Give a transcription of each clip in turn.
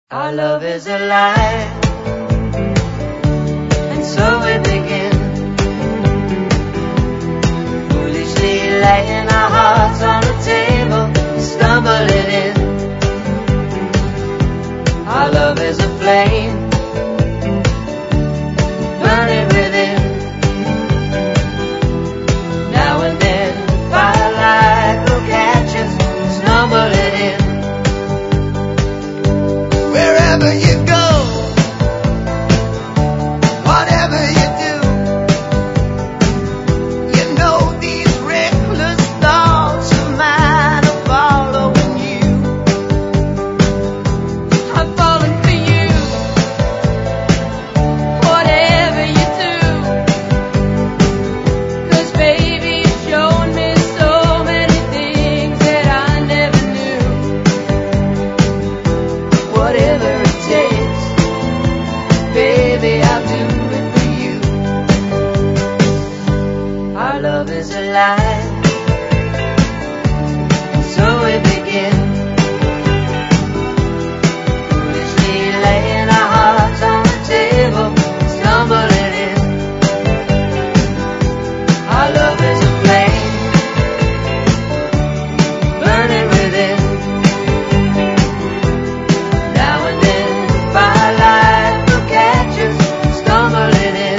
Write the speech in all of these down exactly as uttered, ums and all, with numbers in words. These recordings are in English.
Our love is alive, and so we begin, foolishly laying our hearts on the table, stumbling in. Our love is a flame, burning within. Now and then, firelight will catch us, stumbling in. Wherever you go, whatever you do, you know these reckless thoughts of mine are following you. I'm falling for you, whatever you do, 'cause baby you've shown me so many things that I never knew. Whatever it takes, baby, I'll do it for you. Our love is alive, and so we begin, foolishly laying our hearts on the table, stumbling in. Our love is a flame, burning within. Now and then, firelight will catch us, stumbling in.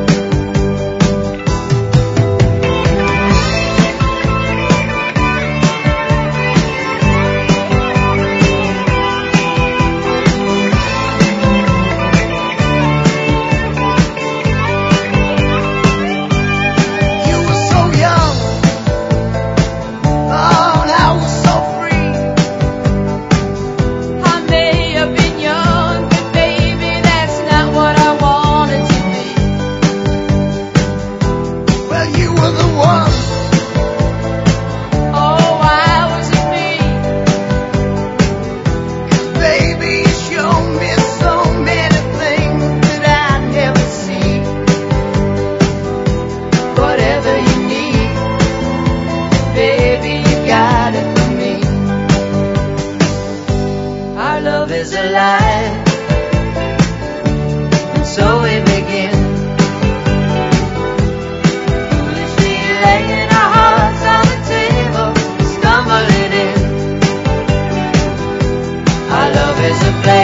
You were so young, oh, and I was so free. I may have been young, but baby that's not what I wanted to be. Well, you were the one. Oh, why was it me? Baby, you showed me so many things that I never see. Whatever you need, baby, you got it for me. Our love is alive, and so we begin, foolishly laying our hearts on the table, stumbling in. Our love is a flame.